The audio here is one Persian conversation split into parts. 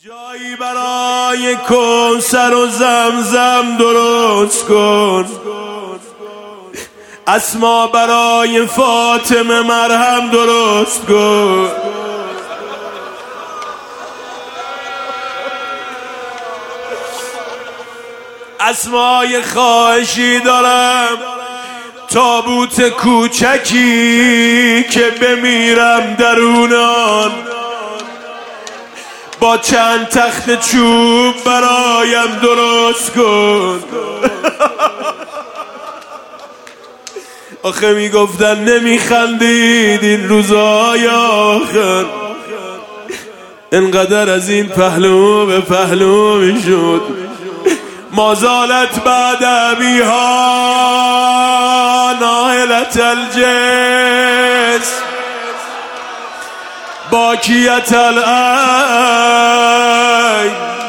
جایی برای کوثر و زمزم درست کن، اسما برای فاطمه مرهم درست کن. اسمای خواهشی دارم، تابوت کوچکی که بمیرم درونان، با چند تخت چوب برایم درست کن. آخه میگفتن نمیخندید این روزای آخر، انقدر از این پهلو به پهلو میشد. ما زالت بعد ابیها نائلة الجسم باکیت العین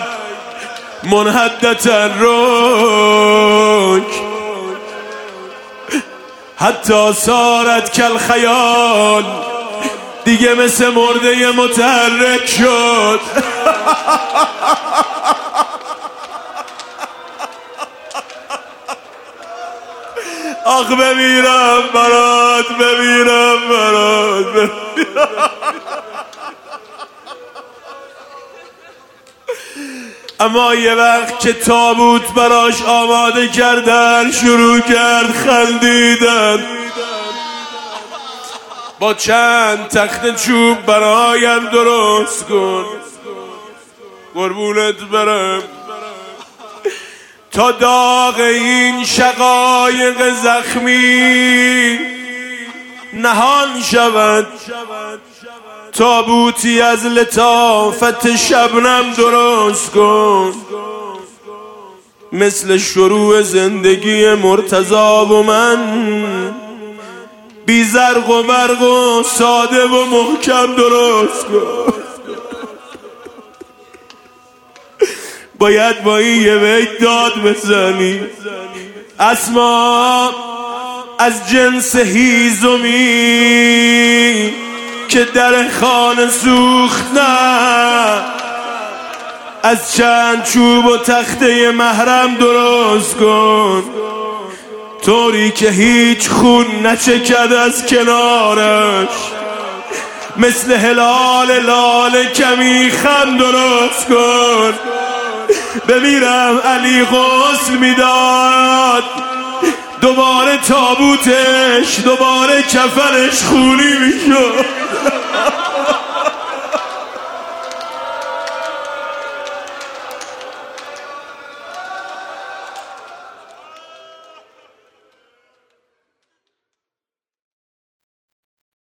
منحدة الرک حتی صارت کالخیال، دیگه مثل مرده متحرک شد. آخ بمیرم برات، بمیرم برات. اما یه وقت که تابوت براش آماده کردن، شروع کرد خندیدن. با چند تخت چوب برایم درست کن، قربونت برم، تا داغ این شقایق زخمی نهان شود. تابوتی از لطافت شبنم درست کن، مثل شروع زندگی مرتضی و من، بی زرق و برق و ساده و محکم درست کن. باید با این یه بیت داد بزنی. اسما از جنس هیزمی که در خانه سوخت، نه از چند چوب و تخته محرم درست کن، طوری که هیچ خون نچکد از کنارش، مثل هلال لال کمی خم درست کن. بمیرم علی غسل میداد، دوباره تابوتش، دوباره کفنش خونی میشد.